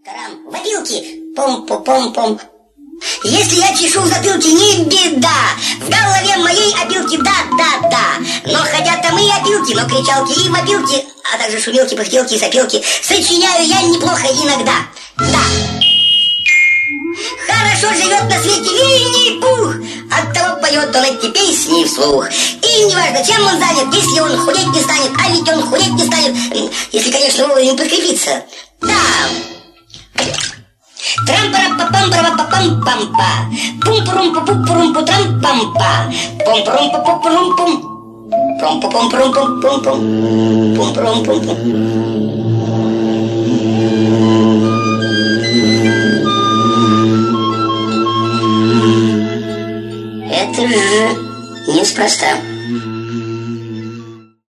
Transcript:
Тарам, в опилке, пом-пом-пом-пом. Если я чешу в затылке, не беда. В голове моей опилки, да. Но хотят там и опилки, но кричалки и вопилки, а также шумелки, пыхтелки и сопелки сочиняю я неплохо иногда. Да. Хорошо живет на свете Винни-Пух, оттого поет он эти песни вслух. И неважно, чем он занят, если он худеть не станет, а ведь он худеть не станет, если, конечно, вовремя подкрепиться. Да. Трам-пара-па-пам-пара-па-пам-пам-па. Пум-пурум-пу-пу-пурум-пу-трам-пам-па. Пум-пурум-пу-пу-пурум-пум. Пум-пу-пум-пурум-пум-пум. Пум-пурум-пум-пум. Это же неспроста.